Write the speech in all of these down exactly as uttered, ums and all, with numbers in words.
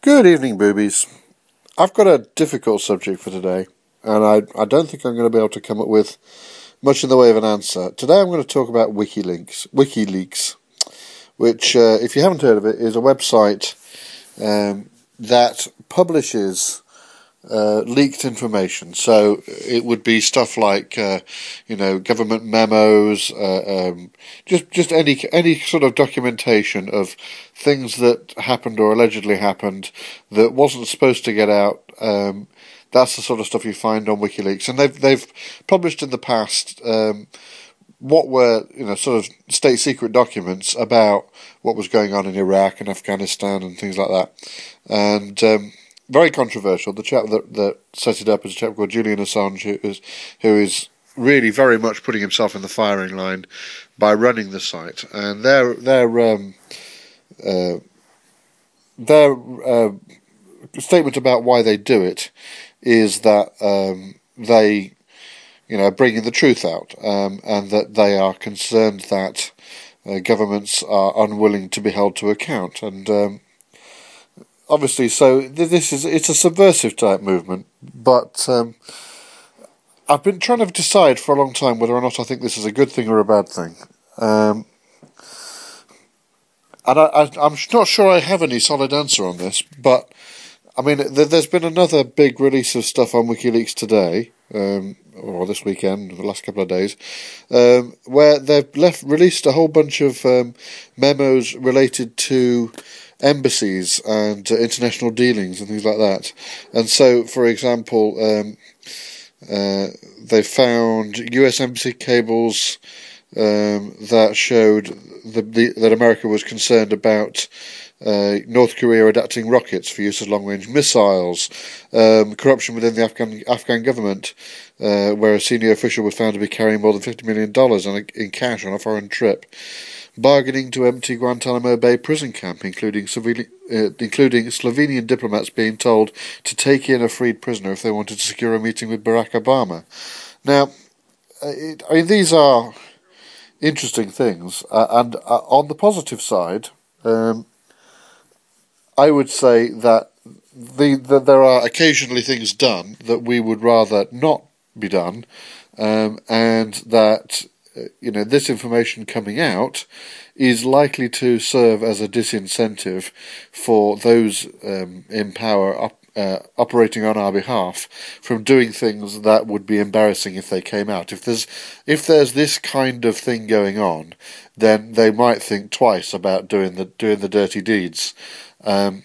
Good evening, boobies. I've got a difficult subject for today, and I, I don't think I'm going to be able to come up with much in the way of an answer. Today I'm going to talk about WikiLeaks, WikiLeaks, which, uh, if you haven't heard of it, is a website um, that publishes uh, leaked information. So it would be stuff like, uh, you know, government memos, uh, um, just just any any sort of documentation of things that happened or allegedly happened that wasn't supposed to get out. Um, that's the sort of stuff you find on WikiLeaks, and they've they've published in the past um, what were you know sort of state secret documents about what was going on in Iraq and Afghanistan and things like that, and um, very controversial. The chap that, that set it up is a chap called Julian Assange, who is who is really very much putting himself in the firing line by running the site, and their their um, uh, their uh, statement about why they do it is that um, they, you know, are bringing the truth out, um, and that they are concerned that uh, governments are unwilling to be held to account, and um, obviously, so this is it's a subversive type movement, but um, I've been trying to decide for a long time whether or not I think this is a good thing or a bad thing. Um, and I, I, I'm not sure I have any solid answer on this, but I mean, th- there's been another big release of stuff on WikiLeaks today, um, or this weekend, the last couple of days, um, where they've left released a whole bunch of um, memos related to embassies and uh, international dealings and things like that. And so, for example, um, uh, they found U S embassy cables um, that showed the, the, that America was concerned about uh, North Korea adapting rockets for use as long-range missiles, um, corruption within the Afghan Afghan government, uh, where a senior official was found to be carrying more than fifty million dollars on a, in cash on a foreign trip, bargaining to empty Guantanamo Bay prison camp, including Slovenian, uh, including Slovenian diplomats being told to take in a freed prisoner if they wanted to secure a meeting with Barack Obama. Now, it, I mean, these are interesting things, uh, and uh, on the positive side, um, I would say that the, the there are occasionally things done that we would rather not be done, um, and that you know, this information coming out is likely to serve as a disincentive for those um, in power op- uh, operating on our behalf from doing things that would be embarrassing if they came out. If there's if there's this kind of thing going on, then they might think twice about doing the doing the dirty deeds. Um,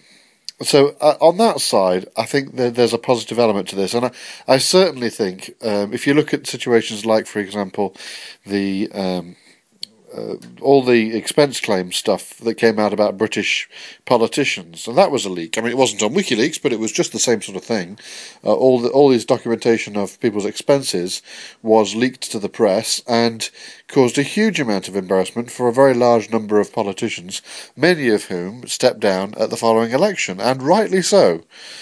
So uh, on that side, I think that there's a positive element to this, and I, I certainly think um, if you look at situations like, for example, the um, uh, all the expense claim stuff that came out about British politicians, and that was a leak. I mean, it wasn't on WikiLeaks, but it was just the same sort of thing. Uh, all the, all this documentation of people's expenses was leaked to the press and caused a huge amount of embarrassment for a very large number of politicians, many of whom stepped down at the following election, and rightly so.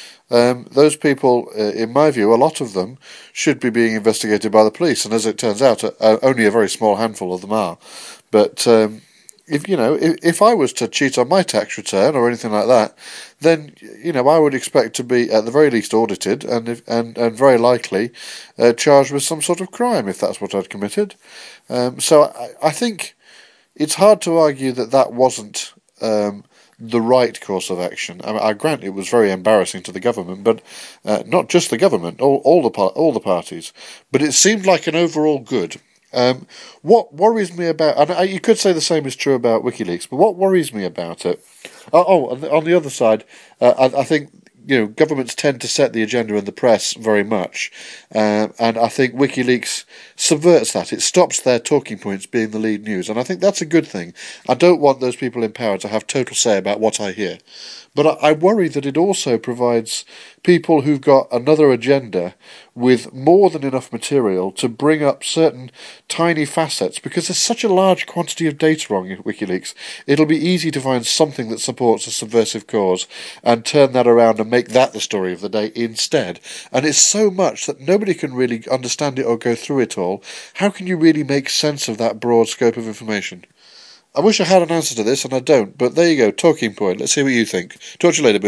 Um, those people, uh, in my view, a lot of them should be being investigated by the police, and as it turns out, uh, only a very small handful of them are. But um, if you know, if, if I was to cheat on my tax return or anything like that, then you know I would expect to be at the very least audited, and if, and and very likely uh, charged with some sort of crime if that's what I'd committed. Um, so I, I think it's hard to argue that that wasn't Um, the right course of action. I, mean, I grant it was very embarrassing to the government, but uh, not just the government, all, all the par- all the parties. But it seemed like an overall good. Um, what worries me about, and I, you could say the same is true about WikiLeaks, but what worries me about it? Oh, oh on, the, on the other side, uh, I, I think you know governments tend to set the agenda in the press very much, uh, and I think WikiLeaks subverts that. It stops their talking points being the lead news, and I think that's a good thing. I don't want those people in power to have total say about what I hear, but I, I worry that it also provides people who've got another agenda with more than enough material to bring up certain tiny facets, because there's such a large quantity of data on WikiLeaks. It'll be easy to find something that supports a subversive cause and turn that around and make that the story of the day instead. And it's so much that nobody can really understand it or go through it all. How can you really make sense of that broad scope of information? I wish I had an answer to this, and I don't, but there you go, talking point. Let's see what you think. Talk to you later.